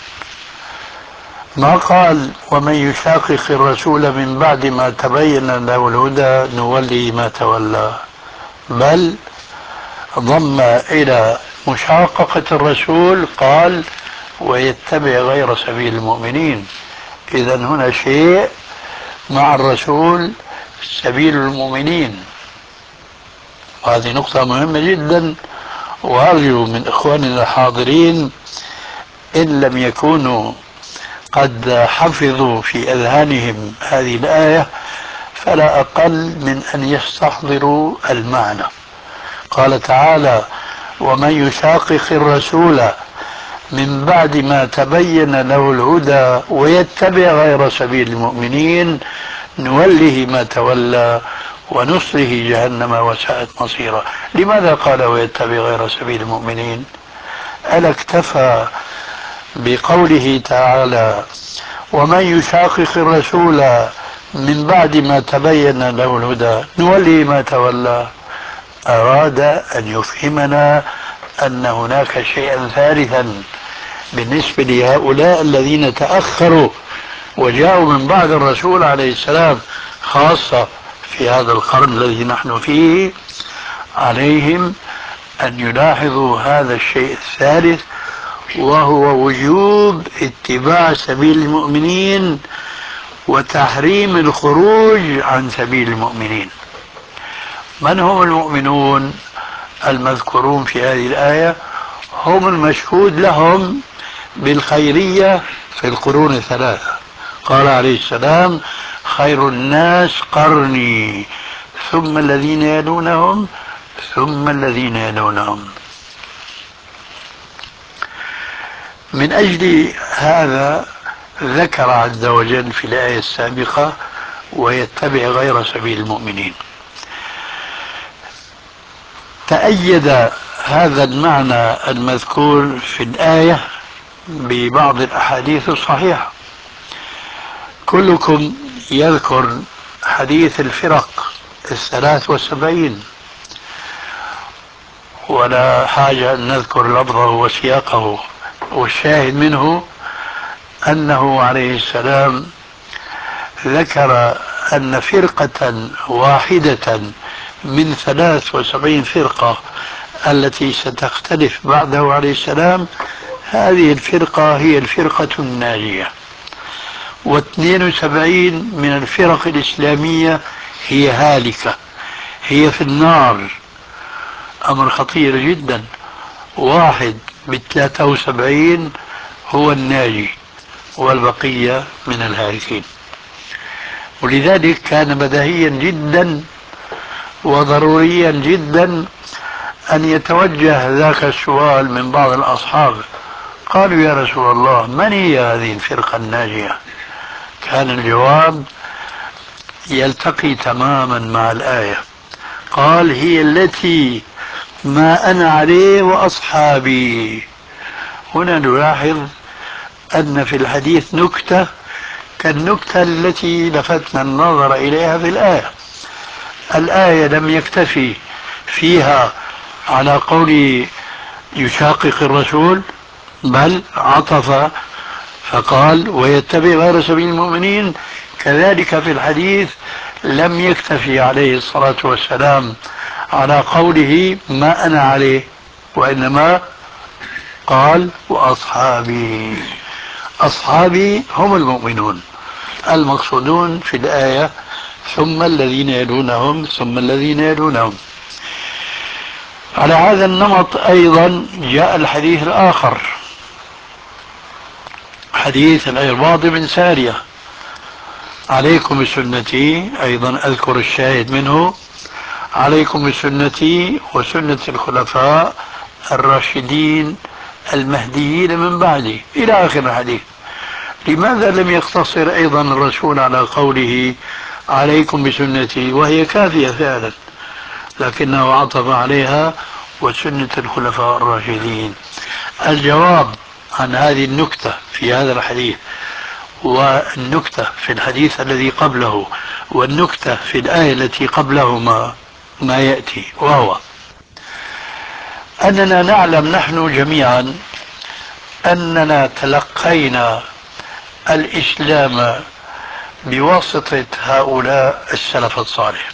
ما قال ومن يشاقق الرسول من بعد ما تبين له الهدى نولي ما تولى، بل ضم إلى مشاققة الرسول قال ويتبع غير سبيل المؤمنين. إذا هنا شيء مع الرسول سبيل المؤمنين، وهذه نقطة مهمة جدا. وأرجو من إخواننا الحاضرين إن لم يكونوا قد حفظوا في أذهانهم هذه الآية فلا أقل من أن يستحضروا المعنى. قال تعالى: ومن يشاقق الرسول من بعد ما تبين له الهدى ويتبع غير سبيل المؤمنين نوله ما تولى ونصله جهنم وساءت مصيرا. لماذا قال ويتبع غير سبيل المؤمنين؟ ألا اكتفى بقوله تعالى: ومن يشاقق الرسول من بعد ما تبين له الهدى نوله ما تولى؟ أراد أن يفهمنا أن هناك شيئا ثالثا بالنسبة لهؤلاء الذين تأخروا وجاءوا من بعد الرسول عليه السلام، خاصة في هذا القرن الذي نحن فيه. عليهم أن يلاحظوا هذا الشيء الثالث، وهو وجوب اتباع سبيل المؤمنين وتحريم الخروج عن سبيل المؤمنين. من هم المؤمنون المذكورون في هذه الآية؟ هم المشهود لهم بالخيرية في القرون الثلاثة. قال عليه السلام: خير الناس قرني ثم الذين يلونهم ثم الذين يلونهم. من أجل هذا ذكر عز وجل في الآية السابقة: ويتبع غير سبيل المؤمنين. تأيد هذا المعنى المذكور في الآية ببعض الأحاديث الصحيحة. كلكم يذكر حديث الفرق 73، ولا حاجة أن نذكر لفظه وسياقه، والشاهد منه أنه عليه السلام ذكر أن فرقة واحدة من 73 فرقة التي ستختلف بعده عليه السلام، هذه الفرقة هي الفرقة الناجية، و72 من الفرق الإسلامية هي هالكة، هي في النار. أمر خطير جدا. واحد ب73 هو الناجي والبقية من الهالكين. ولذلك كان بديهيا جدا وضروريا جدا أن يتوجه ذاك السؤال من بعض الأصحاب. قالوا: يا رسول الله، من هي هذه الفرقة الناجية؟ كان الجواب يلتقي تماما مع الآية. قال: هي التي ما أنا عليه وأصحابي. هنا نلاحظ أن في الحديث نكتة كالنكتة التي لفتنا النظر إليها في الآية. الآية لم يكتفي فيها على قول يشاقق الرسول، بل عطف فقال: ويتبع غير سبيل المؤمنين. كذلك في الحديث لم يكتفي عليه الصلاة والسلام على قوله ما أنا عليه، وإنما قال: وأصحابي. أصحابي هم المؤمنون المقصودون في الآية: ثم الذين يلونهم ثم الذين يلونهم. على هذا النمط أيضا جاء الحديث الآخر، حديث العرباض بن سارية: عليكم بسنتي. أيضا أذكر الشاهد منه: عليكم بسنتي وسنة الخلفاء الراشدين المهديين من بعدي، إلى آخر الحديث. لماذا لم يقتصر أيضا الرسول على قوله عليكم بسنتي وهي كافية فعلا، لكنه عطف عليها وسنة الخلفاء الراشدين؟ الجواب عن هذه النكتة في هذا الحديث، والنكتة في الحديث الذي قبله، والنكتة في الآية التي قبلهما ما يأتي، وهو أننا نعلم نحن جميعا أننا تلقينا الإسلام بواسطة هؤلاء السلف الصالح.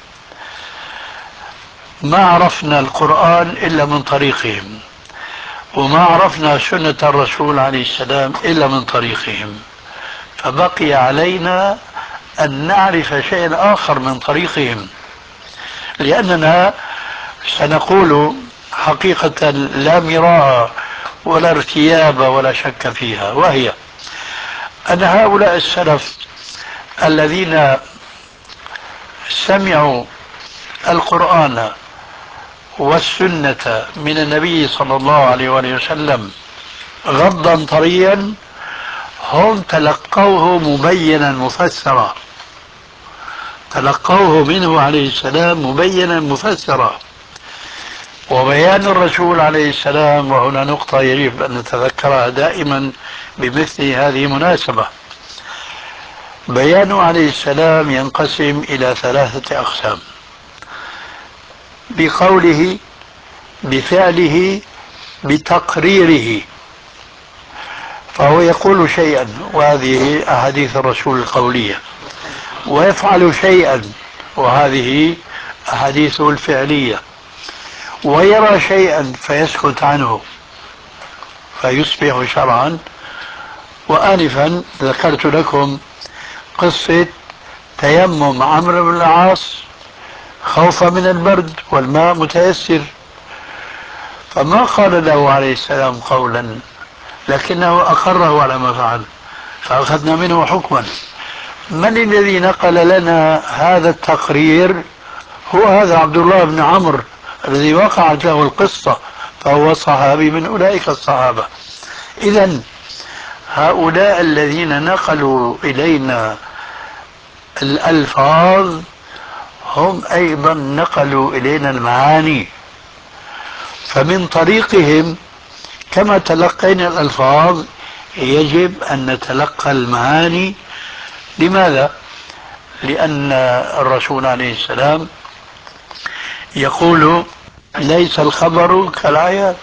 ما عرفنا القرآن إلا من طريقهم، وما عرفنا سنة الرسول عليه السلام إلا من طريقهم، فبقي علينا أن نعرف شيئا آخر من طريقهم، لأننا سنقول حقيقة لا مراء ولا ارتياب ولا شك فيها، وهي أن هؤلاء السلف الذين سمعوا القرآن والسنة من النبي صلى الله عليه وآله وسلم غضا طريا هم تلقوه مبينا مفسرا، تلقوه منه عليه السلام مبينا مفسرا. وبيان الرسول عليه السلام، وهنا نقطة يجب أن نتذكرها دائما بمثل هذه المناسبة، بيانه عليه السلام ينقسم إلى 3 أقسام: بقوله، بفعله، بتقريره. فهو يقول شيئا وهذه أحاديث الرسول القولية، ويفعل شيئا وهذه أحاديثه الفعلية، ويرى شيئا فيسكت عنه فيصبح شرعا. وآنفا ذكرت لكم قصة تيمم عمرو بن العاص خوفا من البرد والماء متيسر، فما قال له عليه السلام قولا، لكنه أقره على ما فعل فأخذنا منه حكما. من الذي نقل لنا هذا التقرير؟ هو هذا عبد الله بن عمرو الذي وقعت له القصة، فهو صحابي من أولئك الصحابة. إذن هؤلاء الذين نقلوا إلينا الألفاظ هم أيضا نقلوا إلينا المعاني، فمن طريقهم كما تلقينا الألفاظ يجب أن نتلقى المعاني. لماذا؟ لأن الرسول عليه السلام يقول ليس الخبر كالعيان.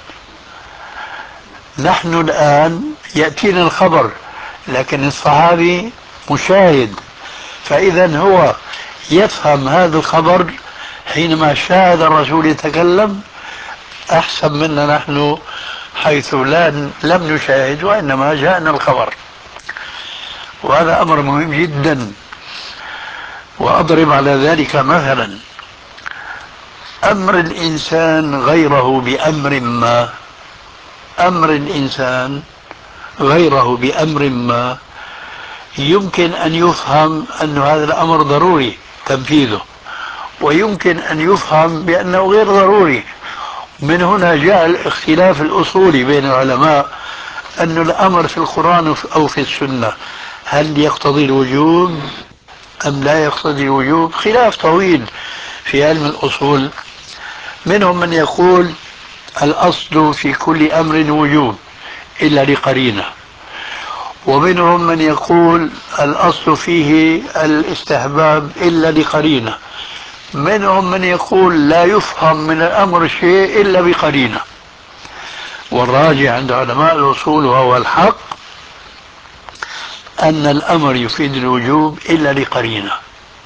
نحن الآن يأتينا الخبر لكن الصحابي مشاهد، فإذا هو يفهم هذا الخبر حينما شاهد الرسول يتكلم أحسن منا نحن حيث لم نشاهد وإنما جاءنا الخبر. وهذا أمر مهم جدا. وأضرب على ذلك مثلا: أمر الإنسان غيره بأمر ما، أمر الإنسان غيره بأمر ما يمكن أن يفهم أن هذا الأمر ضروري تنفيذه، ويمكن أن يفهم بأنه غير ضروري. من هنا جاء الاختلاف الأصولي بين العلماء أن الأمر في القرآن أو في السنة هل يقتضي الوجوب أم لا يقتضي الوجوب. خلاف طويل في علم الأصول. منهم من يقول الأصل في كل أمر وجوب إلا لقرينة، ومنهم من يقول الأصل فيه الاستحباب إلا لقرينة، منهم من يقول لا يفهم من الأمر شيء إلا بقرينة. والراجع عند علماء الأصول وهو الحق أن الأمر يفيد الوجوب إلا لقرينة.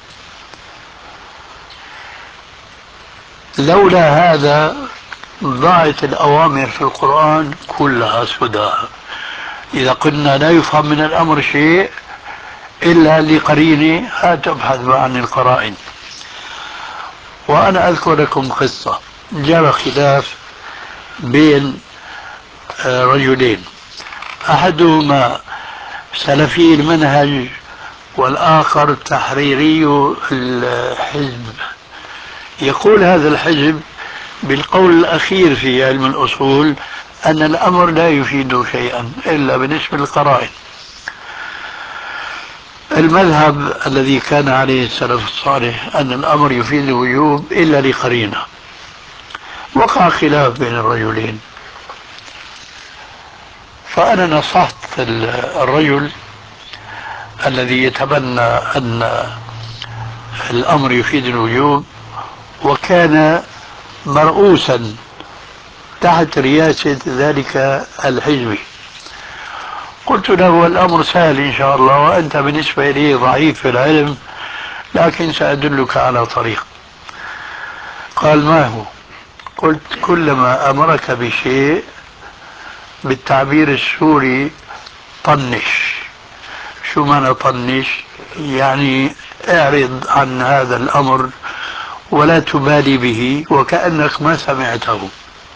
لولا هذا ضاعت الأوامر في القرآن كلها سدى. إذا قلنا لا يفهم من الأمر شيء إلا لقرينة تبحث عن القرائن. وأنا أذكر لكم قصة جرى خلاف بين رجلين، أحدهما سلفي المنهج والآخر تحريري الحزب. يقول هذا الحزب بالقول الأخير في علم الأصول أن الأمر لا يفيد شيئا إلا بالنسبة للقرائن. المذهب الذي كان عليه السلف الصالح أن الأمر يفيد الوجوب إلا لقرينة. وقع خلاف بين الرجلين، فأنا نصحت الرجل الذي يتبنى أن الأمر يفيد الوجوب وكان مرؤوسا تحت رياسة ذلك الحزب. قلت له الأمر سهل إن شاء الله، وأنت بالنسبة لي ضعيف في العلم، لكن سأدلك على طريق. قال ما هو؟ قلت كلما أمرك بشيء بالتعبير السوري طنش. شو معنى طنش؟ يعني اعرض عن هذا الأمر ولا تبالي به وكأنك ما سمعته،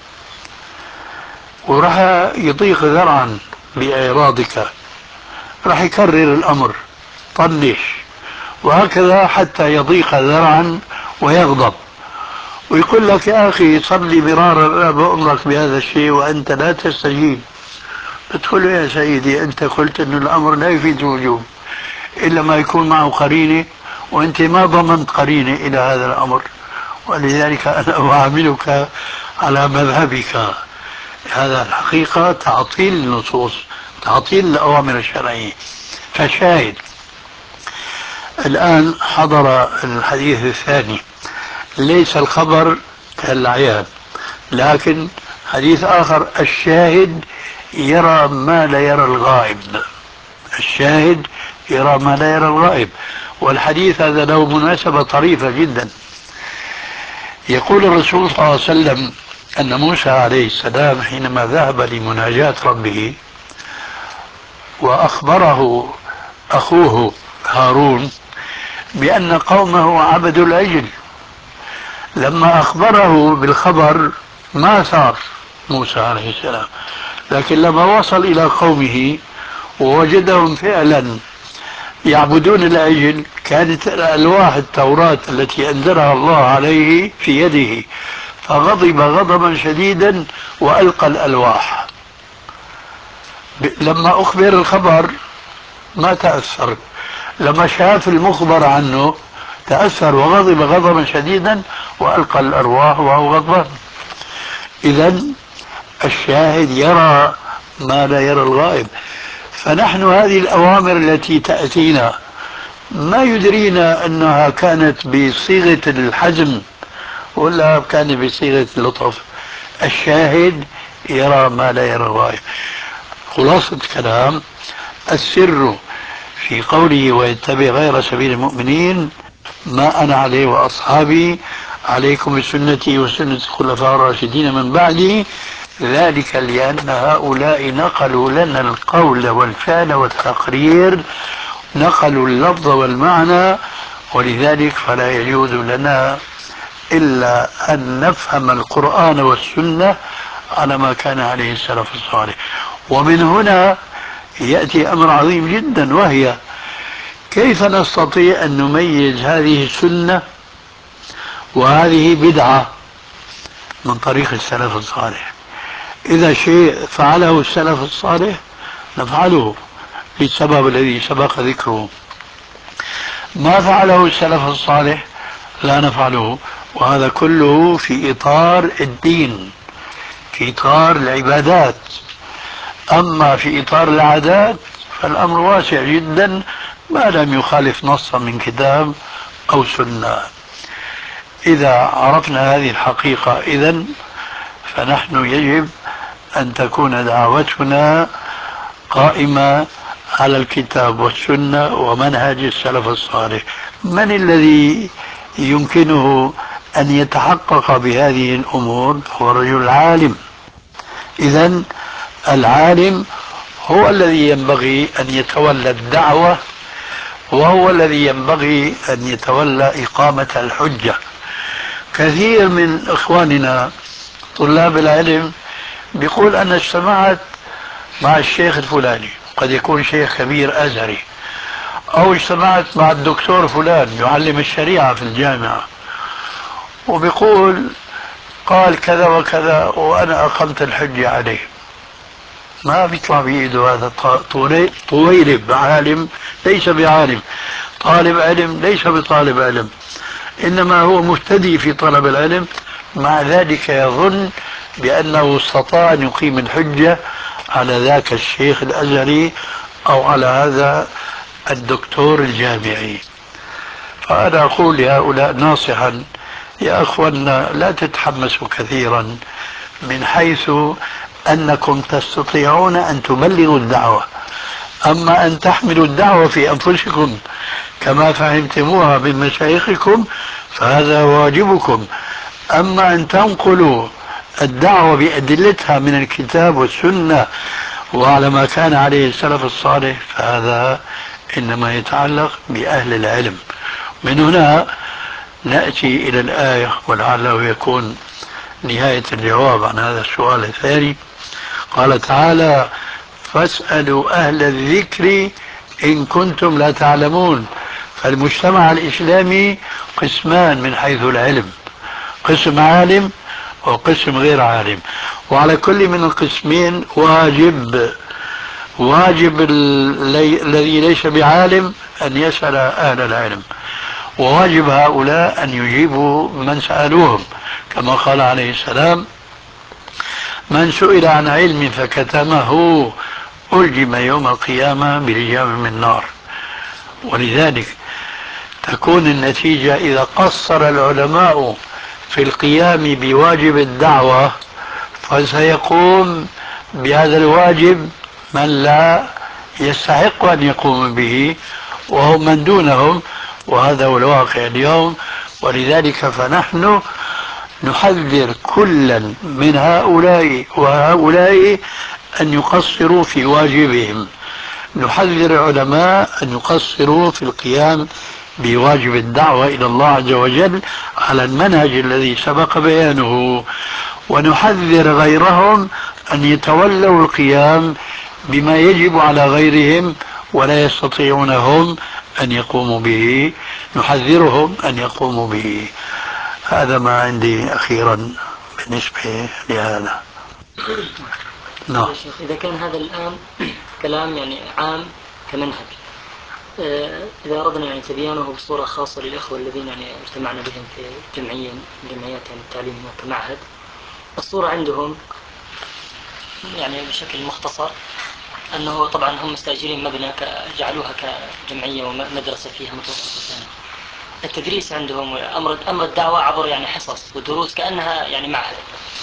وراح يضيق ذرعا بإعراضك، راح يكرر الأمر طنش، وهكذا حتى يضيق ذرعا ويغضب. ويقول لك يا أخي صلي مرارا أنا بأمرك بهذا الشيء وأنت لا تستجيب. تقول له يا سيدي أنت قلت أن الأمر لا يفيد الوجوب إلا ما يكون معه قرينة، وأنت ما ضمنت قرينة إلى هذا الأمر، ولذلك أنا أعاملك على مذهبك. هذا الحقيقة تعطيل النصوص، تعطيل الأوامر الشرعية. فشاهد الآن حضر الحديث الثاني، ليس الخبر كالعيان، لكن حديث آخر الشاهد يرى ما لا يرى الغائب. الشاهد يرى ما لا يرى الغائب. والحديث هذا له مناسبة طريفة جدا. يقول الرسول صلى الله عليه وسلم أن موسى عليه السلام حينما ذهب لمناجاة ربه وأخبره أخوه هارون بأن قومه عبدوا العجل، لما أخبره بالخبر ما ثار موسى عليه السلام، لكن لما وصل إلى قومه ووجدهم فعلا يعبدون العجل، كانت الألواح التوراة التي أنزلها الله عليه في يده، فغضب غضبا شديدا وألقى الألواح. لما أخبر الخبر ما تأثر، لما شاف المخبر عنه تأثر وغضب غضبا شديدا وألقى الأرواح وهو غضبان. إذا الشاهد يرى ما لا يرى الغائب. فنحن هذه الأوامر التي تأتينا ما يدرينا أنها كانت بصيغة الحزم ولا كانت بصيغة اللطف. الشاهد يرى ما لا يرى الغائب. خلاصة الكلام السر في قوله ويتبع غير سبيل المؤمنين ما أنا عليه وأصحابي عليكم بسنتي وسنة الخلفاء الراشدين من بعدي، ذلك لأن هؤلاء نقلوا لنا القول والفعل والتقرير، نقلوا اللفظ والمعنى، ولذلك فلا يجوز لنا إلا أن نفهم القرآن والسنة على ما كان عليه السلف الصالح. ومن هنا يأتي أمر عظيم جدا، وهي كيف نستطيع أن نميز هذه السنة وهذه بدعة من طريق السلف الصالح. إذا شيء فعله السلف الصالح نفعله للسبب الذي سبق ذكره، ما فعله السلف الصالح لا نفعله. وهذا كله في إطار الدين، في إطار العبادات. أما في إطار العادات فالأمر واسع جدا ما لم يخالف نصا من كتاب أو سنة. إذا عرفنا هذه الحقيقة إذن فنحن يجب أن تكون دعوتنا قائمة على الكتاب والسنة ومنهج السلف الصالح. من الذي يمكنه أن يتحقق بهذه الأمور؟ هو الرجل العالم. إذن العالم هو الذي ينبغي أن يتولى الدعوة، وهو الذي ينبغي أن يتولى إقامة الحجة. كثير من إخواننا طلاب العلم بيقول أنا اجتمعت مع الشيخ الفلاني، قد يكون شيخ كبير أزهري، أو اجتمعت مع الدكتور فلان يعلم الشريعة في الجامعة، وبيقول قال كذا وكذا وأنا أقمت الحجة عليه. ما بيطلع بإيده هذا طويلب عالم ليس بعالم، طالب علم ليس بطالب علم، إنما هو مبتدئ في طلب العلم، مع ذلك يظن بأنه استطاع أن يقيم الحجة على ذاك الشيخ الأزهري أو على هذا الدكتور الجامعي. فأنا أقول لهؤلاء ناصحا يا أخوانا لا تتحمسوا كثيرا، من حيث أنكم تستطيعون أن تبلغوا الدعوة. أما أن تحملوا الدعوة في أنفسكم كما فهمتموها من مشايخكم فهذا واجبكم. أما أن تنقلوا الدعوة بأدلتها من الكتاب والسنة وعلى ما كان عليه السلف الصالح فهذا إنما يتعلق بأهل العلم. من هنا نأتي إلى الآية ولعله يكون نهاية الجواب عن هذا السؤال الثاني. قال تعالى فاسألوا أهل الذكر إن كنتم لا تعلمون. فالمجتمع الإسلامي قسمان من حيث العلم، قسم عالم وقسم غير عالم، وعلى كل من القسمين واجب الذي ليس بعالم أن يسأل أهل العلم، وواجب هؤلاء أن يجيبوا من سألوهم، كما قال عليه السلام: من سئل عن علم فكتمه ألجم يوم القيامة بلجام من نار. ولذلك تكون النتيجة إذا قصر العلماء في القيام بواجب الدعوة، فسيقوم بهذا الواجب من لا يستحق أن يقوم به وهم من دونهم، وهذا هو الواقع اليوم. ولذلك فنحن نحذر كلا من هؤلاء وهؤلاء أن يقصروا في واجبهم. نحذر العلماء أن يقصروا في القيام بواجب الدعوة إلى الله عز وجل على المنهج الذي سبق بيانه، ونحذر غيرهم أن يتولوا القيام بما يجب على غيرهم ولا يستطيعون هم أن يقوموا به، نحذرهم أن يقوموا به. هذا ما عندي أخيرا بالنسبة لهذا. نعم. إذا كان هذا الآن كلام يعني عام كمنهج، إذا أردنا يعني تبيانه بصورة خاصة للإخوة الذين يعني اجتمعنا بهم في جمعيات يعني التعليم كمعهد، الصورة عندهم يعني بشكل مختصر أنه طبعا هم مستأجرين مبنى جعلوها كجمعية ومدرسة فيها متوسطة ثانية. التدريس عندهم أمر الدعوة عبر يعني حصص ودروس كأنها يعني معهد،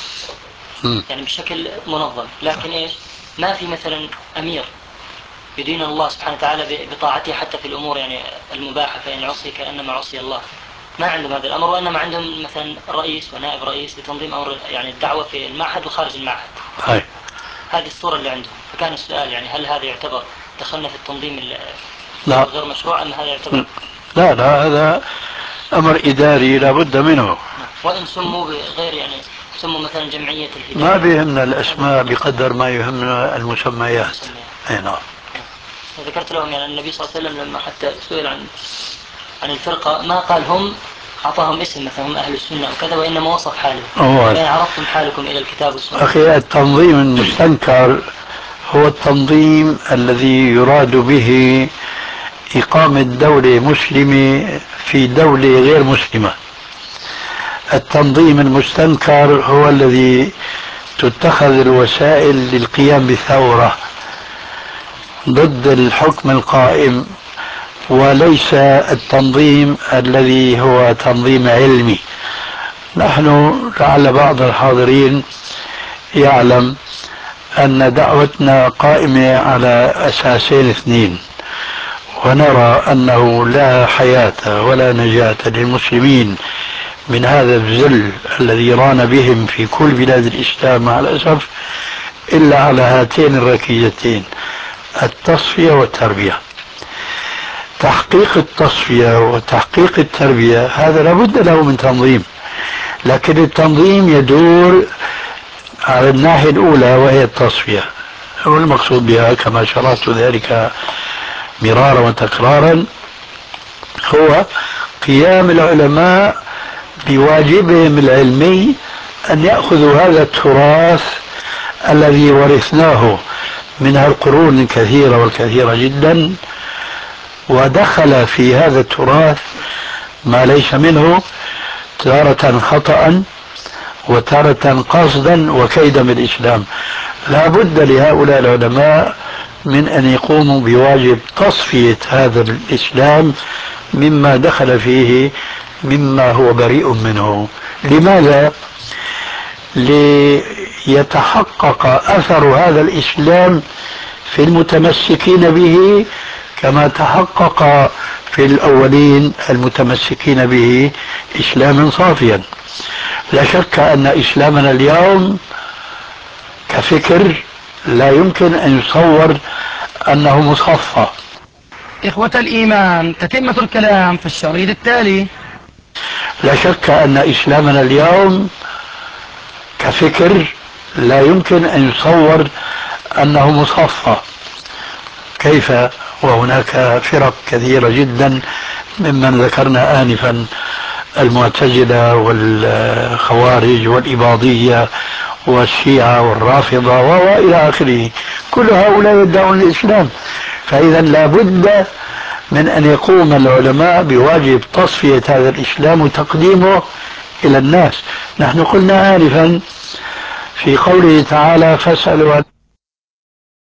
يعني بشكل منظم. لكن إيش، ما في مثلا أمير يدين الله سبحانه وتعالى بطاعته حتى في الأمور يعني المباحة، فإن عصي كأنما عصي الله. ما عندهم هذا الأمر، وإنما عندهم مثلا رئيس ونائب رئيس لتنظيم أمر يعني الدعوة في المعهد وخارج المعهد. هذه الصورة اللي عندهم. فكان السؤال يعني هل هذا يعتبر دخلنا في التنظيم غير مشروع أم هذا يعتبر؟ لا هذا أمر إداري لا بد منه. وإن سموا بغير يعني سموا مثلا جمعية الهداية، ما بيهمنا الأسماء بقدر ما يهمنا المسميات. نعم. ذكرت لهم يعني النبي صلى الله عليه وسلم لما حتى سئل عن الفرقة ما قال هم أعطاهم اسم مثلا هم أهل السنة وكذا، وإنما وصف حاله فإن عرفتم حالكم إلى الكتاب والسنة. أخي التنظيم المستنكر هو التنظيم الذي يراد به إقامة دولة مسلمة في دولة غير مسلمة. التنظيم المستنكر هو الذي تتخذ الوسائل للقيام بثورة ضد الحكم القائم، وليس التنظيم الذي هو تنظيم علمي. نحن لعل بعض الحاضرين يعلم أن دعوتنا قائمة على أساسين اثنين، ونرى أنه لا حياة ولا نجاة للمسلمين من هذا الذل الذي ران بهم في كل بلاد الإسلام مع الأسف إلا على هاتين الركيزتين: التصفية والتربية. تحقيق التصفية وتحقيق التربية هذا لابد له من تنظيم، لكن التنظيم يدور على الناحية الأولى وهي التصفية، والمقصود بها كما شرحت ذلك مرارا وتكرارا هو قيام العلماء بواجبهم العلمي أن يأخذوا هذا التراث الذي ورثناه من القرون الكثيرة والكثيرة جدا، ودخل في هذا التراث ما ليس منه، تارة خطأ وتارة قصدا وكيدا بالإسلام. لا بد لهؤلاء العلماء من أن يقوموا بواجب تصفية هذا الإسلام مما دخل فيه مما هو بريء منه. لماذا؟ ليتحقق أثر هذا الإسلام في المتمسكين به كما تحقق في الأولين المتمسكين به إسلاما صافيا. لا شك أن إسلامنا اليوم كفكر لا يمكن أن يصور أنه مصفى. إخوة الإيمان، تتمة الكلام في الشريط التالي. لا شك أن إسلامنا اليوم كفكر لا يمكن أن يصور أنه مصفى. كيف وهناك فرق كثيرة جدا ممن ذكرنا آنفا المعتزلة والخوارج والإباضية والشيعة والرافضة وإلى آخره، كل هؤلاء يدعون الإسلام. فإذا لابد من أن يقوم العلماء بواجب تصفية هذا الإسلام وتقديمه إلى الناس. نحن قلنا آنفا في قوله تعالى فاسألوا